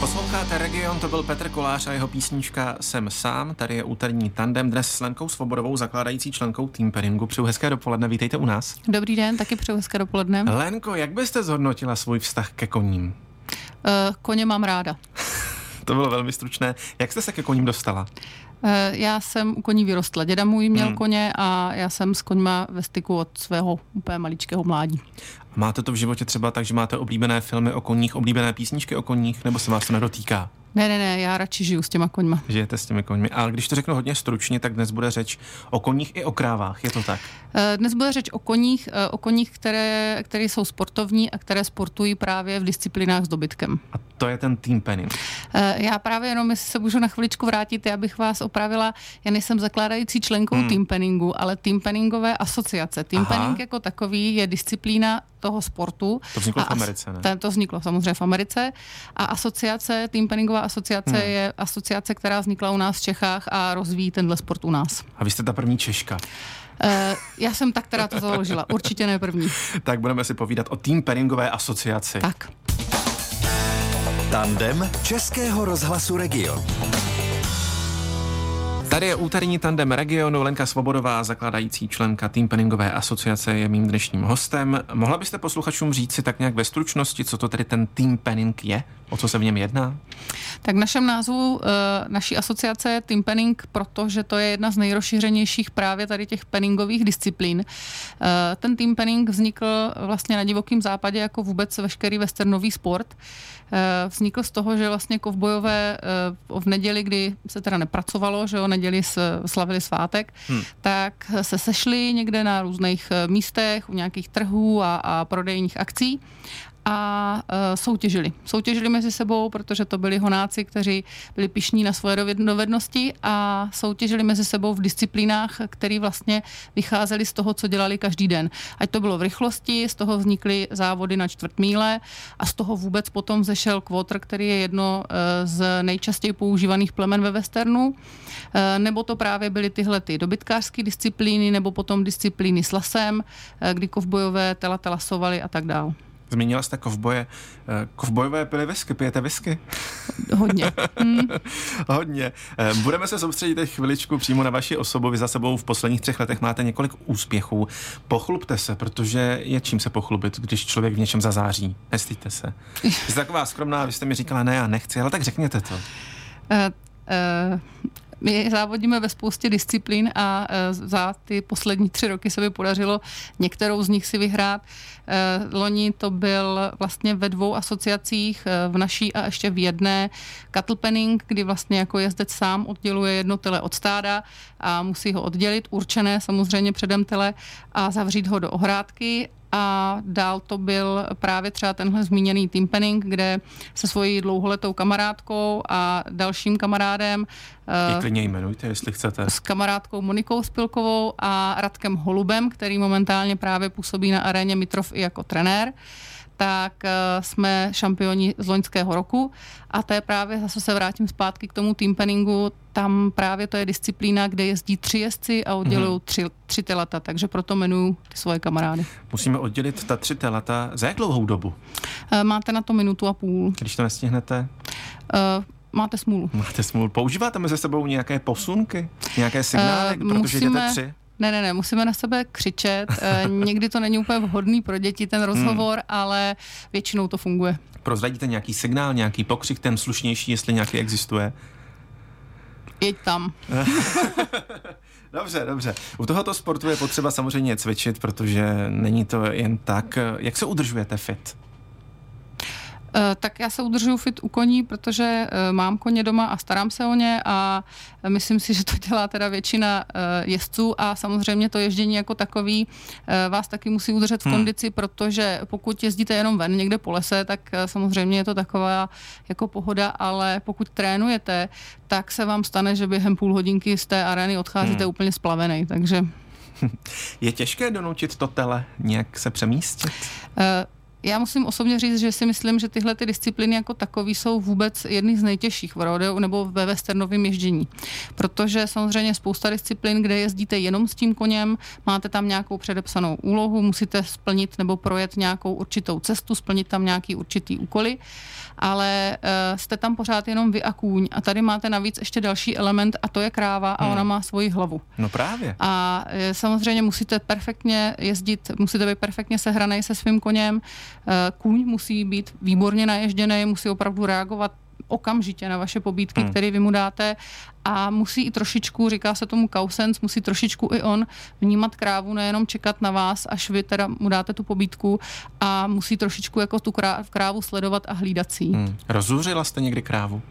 Posloucháte Region, to byl Petr Kolář a jeho písnička Jsem sám. Tady je úterní tandem dnes s Lenkou Svobodovou, zakládající členkou Teampainingu. Přeju hezké dopoledne, vítejte u nás. Dobrý den, taky přeju hezké dopoledne. Lenko, jak byste zhodnotila svůj vztah ke koním? Koně mám ráda. To bylo velmi stručné. Jak jste se ke koním dostala? Já jsem u koní vyrostla. Děda můj měl koně a já jsem s koňma ve styku od svého úplně maličkého mládí. Máte to v životě třeba tak, že máte oblíbené filmy o koních, oblíbené písničky o koních, nebo se vás to nedotýká? Ne, já radši žiju s těma koňma. Žijete s těmi koňmi. A když to řeknu hodně stručně, tak dnes bude řeč o koních i o krávách, je to tak? Dnes bude řeč o koních, které jsou sportovní a které sportují právě v disciplinách s dobytkem. A to je ten Teampaining. Já právě jenom, jestli se můžu na chviličku vrátit, já bych vás opravila, já nejsem zakládající členkou Teampainingu, ale Teampainingové asociace. Teampaining jako takový je disciplína toho sportu. To vzniklo v Americe, ne? To vzniklo samozřejmě v Americe. A asociace, Teampainingová asociace je asociace, která vznikla u nás v Čechách a rozvíjí tenhle sport u nás. A vy jste ta první Češka. Já jsem ta, která to založila. Určitě ne první. Tak budeme si povídat o Teampainingové asociaci. Tak. Tandem Českého rozhlasu Region. Tady je úterní tandem Regionu. Lenka Svobodová, zakládající členka Teampainingové asociace, je mým dnešním hostem. Mohla byste posluchačům říct si tak nějak ve stručnosti, co to tedy ten Teampaining je? O co se v něm jedná? Tak v našem názvu naší asociace je Teampaining, protože to je jedna z nejrozšířenějších právě tady těch penningových disciplín. Ten Teampaining vznikl vlastně na divokém západě jako vůbec veškerý westernový sport. Vznikl z toho, že vlastně kovbojové v neděli, kdy se teda nepracovalo, že o neděli slavili svátek, tak se sešli někde na různých místech, u nějakých trhů a prodejních akcí a soutěžili mezi sebou, protože to byli honáci, kteří byli pyšní na svoje dovednosti a soutěžili mezi sebou v disciplínách, které vlastně vycházely z toho, co dělali každý den. Ať to bylo v rychlosti, z toho vznikly závody na čtvrtmíle a z toho vůbec potom vzešel quarter, který je jedno z nejčastěji používaných plemen ve westernu, nebo to právě byly tyhle ty dobytkářské disciplíny, nebo potom disciplíny s lasem, kdy kovbojové telasovali a tak dál. Zmínila jste kovboje. Kovbojové pili whisky, pijete whisky? Hodně. Hodně. Budeme se soustředit teď chviličku přímo na vaši osobu. Vy za sebou v posledních 3 letech máte několik úspěchů. Pochlubte se, protože je čím se pochlubit, když člověk v něčem zazáří. Nestýďte se. Jste taková skromná, vy jste mi říkala, ne, já nechci, ale tak řekněte to. My závodíme ve spoustě disciplín a za ty poslední 3 roky se mi podařilo některou z nich si vyhrát. Loni to byl vlastně ve 2 asociacích, v naší a ještě v jedné cattle penning, kdy vlastně jako jezdec sám odděluje jedno tele od stáda a musí ho oddělit, určené samozřejmě předem tele a zavřít ho do ohrádky. A dál to byl právě třeba tenhle zmíněný Teampaining, kde se svojí dlouholetou kamarádkou a dalším kamarádem. Je klidně jmenujte, jestli chcete. S kamarádkou Monikou Spilkovou a Radkem Holubem, který momentálně právě působí na aréně Mitrov i jako trenér, tak jsme šampioni z loňského roku a to je právě, zase se vrátím zpátky k tomu Teampainingu, tam právě to je disciplína, kde jezdí 3 jezdci a oddělují 3 telata, takže proto jmenuju ty svoje kamarády. Musíme oddělit ta 3 telata. Za jak dlouhou dobu? Máte na to 1,5 minuty. Když to nestihnete? Máte smůlu. Máte smůlu. Používáte mezi sebou nějaké posunky? Nějaké signály, protože jdete 3? Ne, musíme na sebe křičet. Někdy to není úplně vhodný pro děti, ten rozhovor, ale většinou to funguje. Prozradíte nějaký signál, nějaký pokřik, ten slušnější, jestli nějaký existuje? Jeď tam. Dobře. U tohoto sportu je potřeba samozřejmě cvičit, protože není to jen tak. Jak se udržujete fit? Tak já se udržuju fit u koní, protože mám koně doma a starám se o ně a myslím si, že to dělá teda většina jezdců a samozřejmě to ježdění jako takový vás taky musí udržet v kondici, protože pokud jezdíte jenom ven někde po lese, tak samozřejmě je to taková jako pohoda, ale pokud trénujete, tak se vám stane, že během půl hodinky z té arény odcházíte úplně splavený, takže... Je těžké donutit to tele nějak se přemístit? Já musím osobně říct, že si myslím, že tyhle ty disciplíny jako takový jsou vůbec jedny z nejtěžších v rodeu nebo ve westernovém ježdění. Protože samozřejmě spousta disciplín, kde jezdíte jenom s tím koněm, máte tam nějakou předepsanou úlohu, musíte splnit nebo projet nějakou určitou cestu, splnit tam nějaký určitý úkoly. ale jste tam pořád jenom vy a kůň a tady máte navíc ještě další element a to je kráva a ona má svoji hlavu. No právě. A samozřejmě musíte perfektně jezdit, musíte být perfektně sehranej se svým koněm. Kůň musí být výborně naježděný, musí opravdu reagovat okamžitě na vaše pobídky, které vy mu dáte a musí i trošičku, říká se tomu kausens, musí trošičku i on vnímat krávu, nejenom čekat na vás, až vy teda mu dáte tu pobídku a musí trošičku jako tu krávu sledovat a hlídat si. Rozzuřila jste někdy krávu?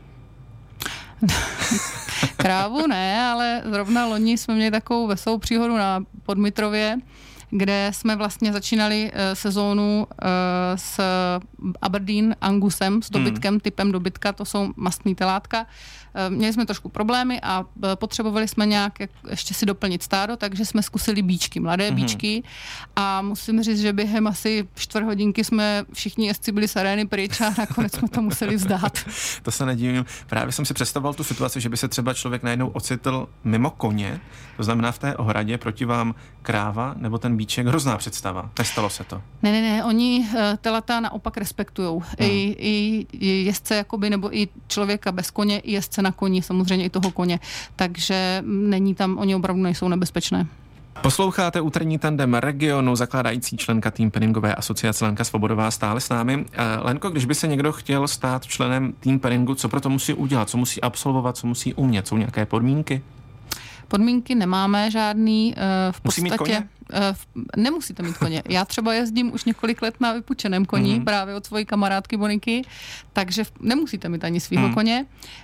Krávu ne, ale zrovna loni jsme měli takovou veselou příhodu na Podmitrově, kde jsme vlastně začínali sezónu s Aberdeen Angusem, s dobytkem, typem dobytka, to jsou mastný telátka. Měli jsme trošku problémy a potřebovali jsme nějak ještě si doplnit stádo, takže jsme zkusili bíčky, mladé bíčky a musím říct, že během asi 4 hodinky jsme všichni jezdci byli z arény pryč a nakonec jsme to museli vzdát. To se nedivím. Právě jsem si představoval tu situaci, že by se třeba člověk najednou ocitl mimo koně, to znamená v té ohradě proti vám kráva nebo ten bíček, hrozná představa. Nestalo se to? Ne, oni telata naopak respektujou. I jezdce jakoby, nebo i člověka bez koně, i jezdce na koni, samozřejmě i toho koně. Takže není tam, oni opravdu nejsou nebezpečné. Posloucháte úterní tandem Regionu, zakládající členka Team Penningové asociace Lenka Svobodová stále s námi. Lenko, když by se někdo chtěl stát členem Team Penningu, co pro to musí udělat, co musí absolvovat, co musí umět, jsou nějaké podmínky? Podmínky nemáme žádný, v podstatě. Musí mít koně? Nemusíte mít koně. Já třeba jezdím už několik let na vypučeném koni, právě od svojí kamarádky Boniky, takže nemusíte mít ani svýho koně.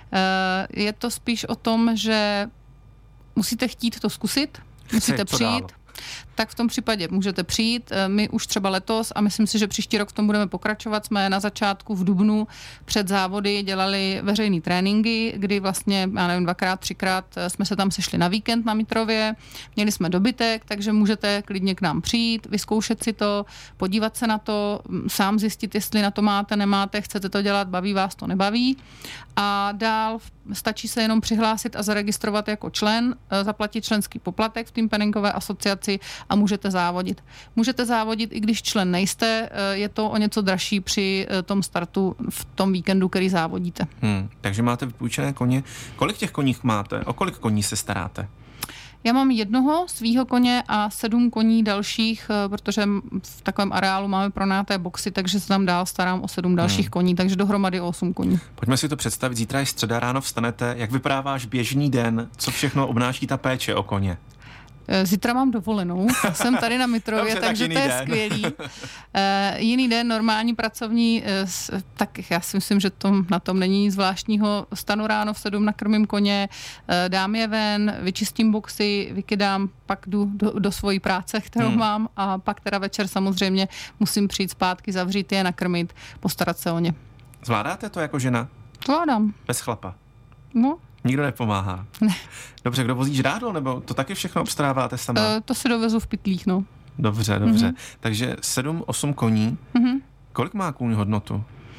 Je to spíš o tom, že musíte chtít to zkusit, musíte přijít. Tak v tom případě můžete přijít. My už třeba letos a myslím si, že příští rok v tom budeme pokračovat. Jsme na začátku v dubnu před závody dělali veřejný tréninky, kdy vlastně, já nevím, 2x, 3x jsme se tam sešli na víkend na Mitrově. Měli jsme dobytek, takže můžete klidně k nám přijít, vyzkoušet si to, podívat se na to, sám zjistit, jestli na to máte, nemáte, chcete to dělat, baví vás to, nebaví. A dál stačí se jenom přihlásit a zaregistrovat jako člen, zaplatit členský poplatek v Team Penningové asociaci a můžete závodit. Můžete závodit, i když člen nejste, je to o něco dražší při tom startu v tom víkendu, který závodíte. Takže máte vypůjčené koně. Kolik těch koních máte? O kolik koní se staráte? Já mám jednoho svýho koně a 7 koní dalších, protože v takovém areálu máme pronajaté boxy, takže se tam dál starám o 7 dalších koní, takže dohromady o 8 koní. Pojďme si to představit. Zítra je středa, ráno vstanete. Jak vypadá váš běžný den? Co všechno obnáší ta péče o koně? Zítra mám dovolenou, jsem tady na Mitrově, dobře, takže to je skvělý. Jiný den, normální pracovní, tak já si myslím, že na tom není nic zvláštního. Vstanu ráno v 7, nakrmím koně, dám je ven, vyčistím boxy, vykydám, pak jdu do svojí práce, kterou mám a pak teda večer samozřejmě musím přijít zpátky, zavřít je, nakrmit, postarat se o ně. Zvládáte to jako žena? Zvládám. Bez chlapa? No. Nikdo nepomáhá? Ne. Dobře, kdo vozí žrádlo, nebo to taky všechno obstaráváte sama? To si dovezu v pytlích, no. Dobře. Takže 7-8 koní. Kolik má kůň hodnotu?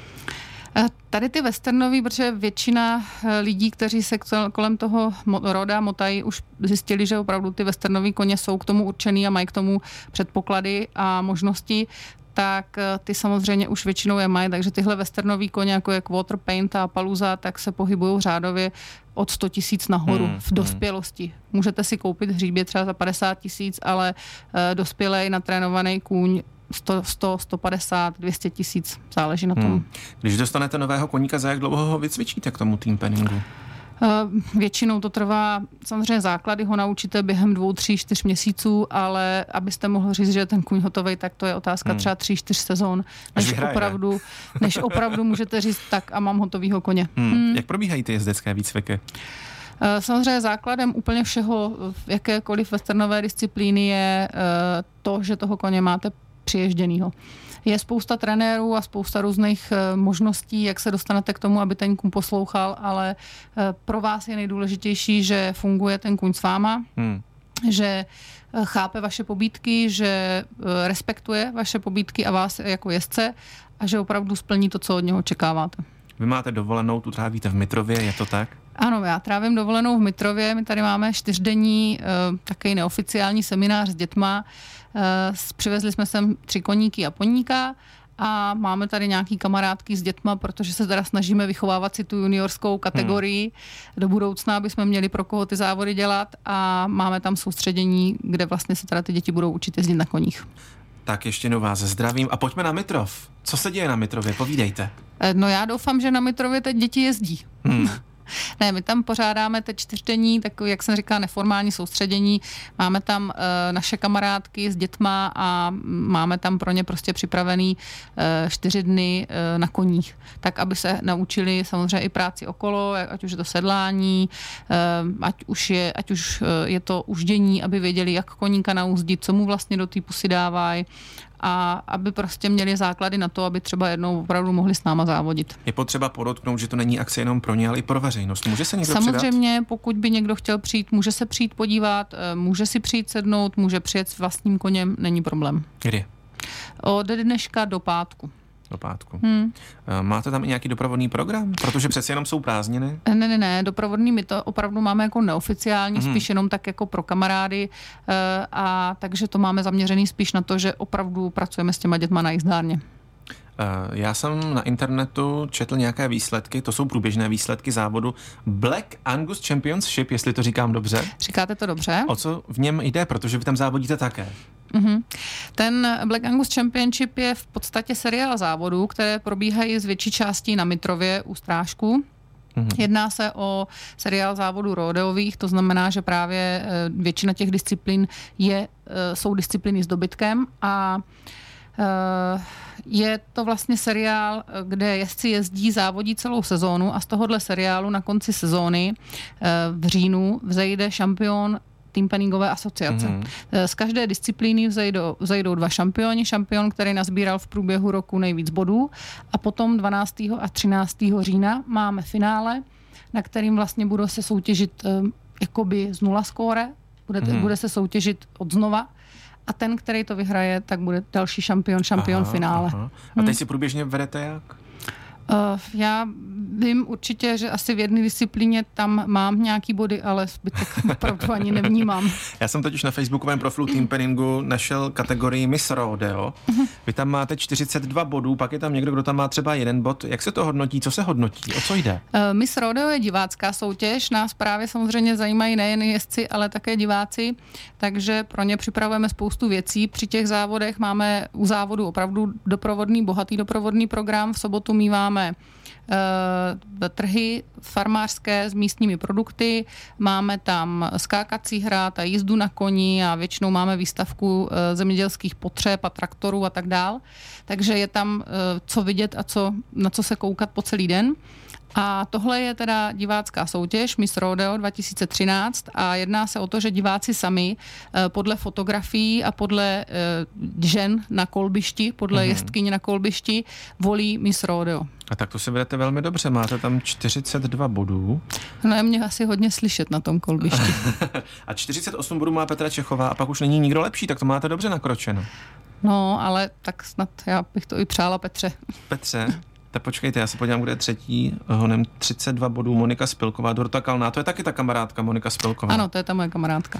Tady ty westernový, protože většina lidí, kteří se kolem toho roda motají, už zjistili, že opravdu ty westernový koně jsou k tomu určený a mají k tomu předpoklady a možnosti, tak ty samozřejmě už většinou je mají, takže tyhle westernový koně, jako je Quarter Paint a Paluza, tak se pohybují řádově od 100 000 nahoru v dospělosti. Můžete si koupit hříbě třeba za 50 000, ale dospělej natrénovaný kůň 100, 150, 200 000, záleží na tom. Když dostanete nového koníka, za jak dlouho ho vycvičíte k tomu Team Penningu? Většinou to trvá, samozřejmě základy ho naučíte během 2, 3, 4 měsíců, ale abyste mohl říct, že je ten kůň hotovej, tak to je otázka třeba 3, 4 sezon, než opravdu můžete říct tak a mám hotovýho koně. Jak probíhají ty jezdecké výcviky? Samozřejmě základem úplně všeho, jakékoliv westernové disciplíny je to, že toho koně máte přiježděnýho. Je spousta trenérů a spousta různých možností, jak se dostanete k tomu, aby ten kůň poslouchal, ale pro vás je nejdůležitější, že funguje ten kůň s váma, že chápe vaše pobídky, že respektuje vaše pobídky a vás jako jezdce a že opravdu splní to, co od něho očekáváte. Vy máte dovolenou, tu trávíte v Mitrově, je to tak? Ano, já trávím dovolenou v Mitrově, my tady máme 4denní takový neoficiální seminář s dětma. Přivezli jsme sem 3 koníky a poníka a máme tady nějaký kamarádky s dětma, protože se teda snažíme vychovávat si tu juniorskou kategorii do budoucna, aby jsme měli pro koho ty závody dělat a máme tam soustředění, kde vlastně se teda ty děti budou učit jezdit na koních. Tak ještě jednou vás zdravím a pojďme na Mitrov. Co se děje na Mitrově? Povídejte. No já doufám, že na Mitrově teď děti jezdí. Ne, my tam pořádáme teď 4denní, takový, jak jsem říkala, neformální soustředění. Máme tam naše kamarádky s dětma a máme tam pro ně prostě připravený 4 dny na koních. Tak, aby se naučili samozřejmě i práci okolo, ať už je to sedlání, ať už je to uždění, aby věděli, jak koníka nauzdit, co mu vlastně do té pusy dávají, a aby prostě měli základy na to, aby třeba jednou opravdu mohli s náma závodit. Je potřeba podotknout, že to není akce jenom pro ně, ale i pro veřejnost. Může se někdo Samozřejmě, přidat? pokud by někdo chtěl přijít, může se přijít podívat, může si přijít sednout, může přijet s vlastním koněm, není problém. Kdy? Od dneška do pátku. Do pátku. Máte tam i nějaký doprovodný program? Protože přeci jenom jsou prázdniny? Ne, doprovodný my to opravdu máme jako neoficiální, spíš jenom tak jako pro kamarády, a takže to máme zaměřený spíš na to, že opravdu pracujeme s těma dětma na jízdárně. Já jsem na internetu četl nějaké výsledky, to jsou průběžné výsledky závodu Black Angus Championship, jestli to říkám dobře. Říkáte to dobře. O co v něm jde, protože vy tam závodíte také? Ten Black Angus Championship je v podstatě seriál závodů, které probíhají z větší části na Mitrově u Strážku. Jedná se o seriál závodů rodeových, to znamená, že právě většina těch disciplín jsou disciplíny s dobytkem a je to vlastně seriál, kde jezdci jezdí, závodí celou sezónu a z tohohle seriálu na konci sezóny v říjnu vzejde šampion Team Penningové asociace. Z každé disciplíny vzejdou 2 šampioni. Šampion, který nazbíral v průběhu roku nejvíc bodů, a potom 12. a 13. října máme finále, na kterým vlastně bude se soutěžit jakoby z 0 skóre, bude se soutěžit od znova. A ten, který to vyhraje, tak bude další šampion finále. A teď si průběžně vedete jak? Já vím určitě, že asi v jedné disciplíně tam mám nějaký body, ale zbytek opravdu ani nevnímám. Já jsem totiž na facebookovém profilu Team Penningu našel kategorii Miss Rodeo. Vy tam máte 42 bodů, pak je tam někdo, kdo tam má třeba 1 bod. Jak se to hodnotí? Co se hodnotí? O co jde? Miss Rodeo je divácká soutěž. Nás právě samozřejmě zajímají nejen jezdci, ale také diváci, takže pro ně připravujeme spoustu věcí. Při těch závodech máme u závodu opravdu bohatý doprovodný program. V sobotu míváme trhy farmářské s místními produkty, máme tam skákací hrad a jízdu na koni a většinou máme výstavku zemědělských potřeb a traktorů a tak dál. Takže je tam co vidět a na co se koukat po celý den. A tohle je teda divácká soutěž Miss Rodeo 2013 a jedná se o to, že diváci sami podle fotografií a podle žen na kolbišti, podle jezdkyň na kolbišti volí Miss Rodeo. A tak to si vedete velmi dobře, máte tam 42 bodů. No je mě asi hodně slyšet na tom kolbišti. A 48 bodů má Petra Čechová a pak už není nikdo lepší, tak to máte dobře nakročeno. No, ale tak snad já bych to i přála Petře. Petře? Tak počkejte, já se podívám, kde je třetí. Honem 32 bodů Monika Spilková, Dorota Kalná. To je taky ta kamarádka Monika Spilková. Ano, to je ta moje kamarádka.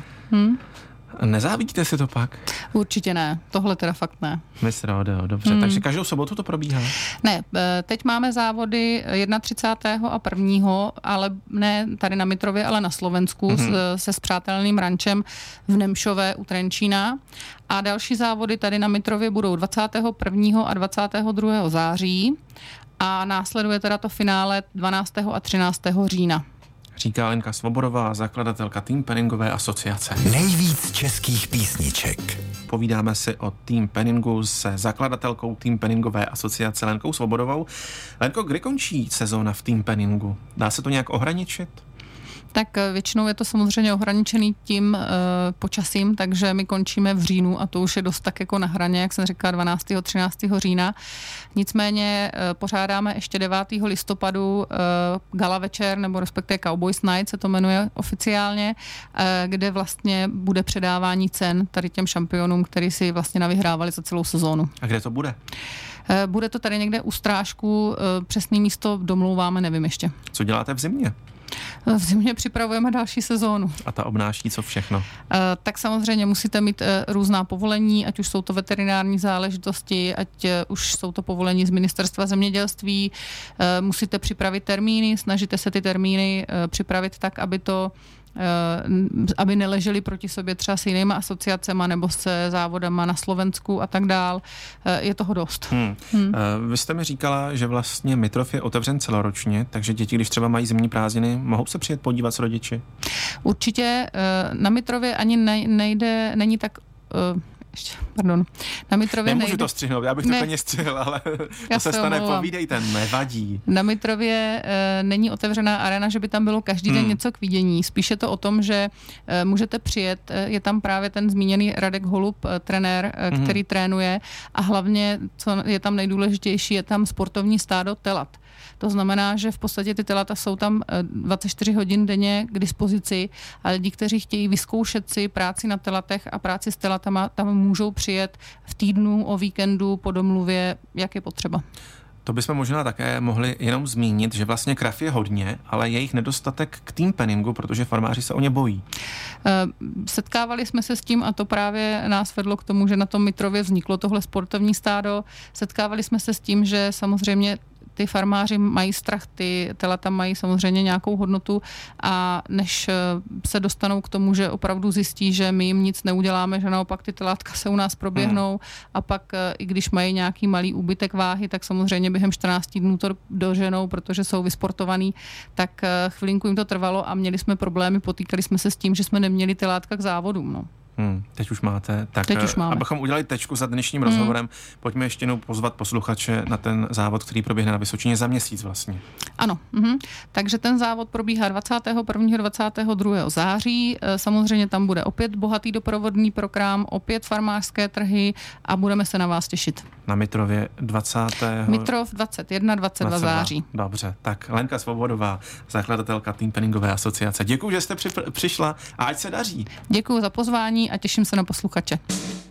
Nezávidíte si to pak? Určitě ne. Tohle teda fakt ne. Miss Rodeo, dobře. Takže každou sobotu to probíhá? Ne, teď máme závody 31. a 1., ale ne tady na Mitrově, ale na Slovensku se spřátelným rančem v Nemšové u Trenčína. A další závody tady na Mitrově budou 21. a 22. září a následuje teda to finále 12. a 13. října. Říká Lenka Svobodová, zakladatelka Team Penningové asociace. Nejvíc českých písniček. Povídáme si o Team Penningu se zakladatelkou Team Penningové asociace Lenkou Svobodovou. Lenko, kdy končí sezóna v Team Penningu? Dá se to nějak ohraničit? Tak většinou je to samozřejmě ohraničený tím počasím, takže my končíme v říjnu a to už je dost tak jako na hraně, jak jsem říkala, 12. 13. října. Nicméně pořádáme ještě 9. listopadu gala večer, nebo respektive Cowboys Night se to jmenuje oficiálně, kde vlastně bude předávání cen tady těm šampionům, který si vlastně navyhrávali za celou sezónu. A kde to bude? Bude to tady někde u Strážku, přesné místo domlouváme, nevím ještě. Co děláte v zimě? V zimě připravujeme další sezónu. A ta obnáší co všechno? Tak samozřejmě musíte mít různá povolení, ať už jsou to veterinární záležitosti, ať už jsou to povolení z Ministerstva zemědělství. Musíte připravit termíny, snažíte se ty termíny připravit tak, aby neleželi proti sobě třeba s jinýma asociacema nebo se závodama na Slovensku a tak dál. Je toho dost. Vy jste mi říkala, že vlastně Mitrov je otevřen celoročně, takže děti, když třeba mají zimní prázdniny, mohou se přijet podívat s rodiči? Určitě. Na Mitrově ani není tak... Na Mitrově nemůžu to střihnout, já bych to klidně střihl, ale to se stane, povídejte, nevadí. Na Mitrově není otevřená arena, že by tam bylo každý den něco k vidění. Spíše to o tom, že můžete přijet, je tam právě ten zmíněný Radek Holub, trenér, který trénuje a hlavně, co je tam nejdůležitější, je tam sportovní stádo telat. To znamená, že v podstatě ty telata jsou tam 24 hodin denně k dispozici a lidi, kteří chtějí vyzkoušet si práci na telatech a práci s telatama, tam můžou přijet v týdnu, o víkendu, po domluvě, jak je potřeba. To bychom možná také mohli jenom zmínit, že vlastně krav je hodně, ale je jich nedostatek k team penningu, protože farmáři se o ně bojí. Setkávali jsme se s tím a to právě nás vedlo k tomu, že na tom Mitrově vzniklo tohle sportovní stádo. Setkávali jsme se s tím, že samozřejmě ty farmáři mají strach, ty telata mají samozřejmě nějakou hodnotu a než se dostanou k tomu, že opravdu zjistí, že my jim nic neuděláme, že naopak ty telátka se u nás proběhnou a pak i když mají nějaký malý úbytek váhy, tak samozřejmě během 14 dnů to doženou, protože jsou vysportovaný, tak chvilinku jim to trvalo a měli jsme problémy, potýkali jsme se s tím, že jsme neměli telátka k závodům. No. Teď už máte. Tak teď už máme. Abychom udělali tečku za dnešním rozhovorem, pojďme ještě jednou pozvat posluchače na ten závod, který proběhne na Vysočině za měsíc vlastně. Ano, takže ten závod probíhá 21. 22. září. Samozřejmě tam bude opět bohatý doprovodný program, opět farmářské trhy a budeme se na vás těšit. Na Mitrově 20. Mitrov 22 září. Dobře, tak Lenka Svobodová, zakladatelka Team Penningové asociace. Děkuji, že jste přišla a ať se daří. Děkuji za pozvání a těším se na posluchače.